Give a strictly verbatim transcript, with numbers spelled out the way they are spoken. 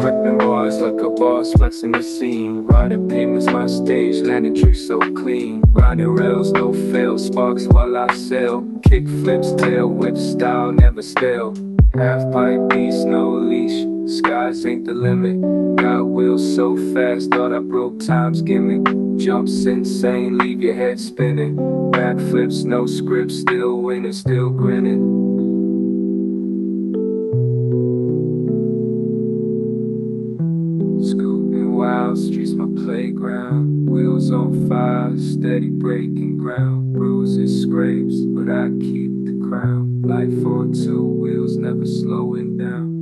Ripping bars like a boss, flexing the scene. Riding pavements, my stage, landing tricks so clean. Riding rails, no fail, sparks while I sail. Kick flips, tail whip style, never stale. Half pipe beast, no leash, skies ain't the limit. Got wheels so fast, thought I broke time's gimmick. Jumps insane, leave your head spinning. Backflips, no script, still winning, still grinning. Scooting wild, streets my playground. Wheels on fire, steady breaking ground. Bruises, scrapes, but I keep the crown. Life on two wheels, never slowing down.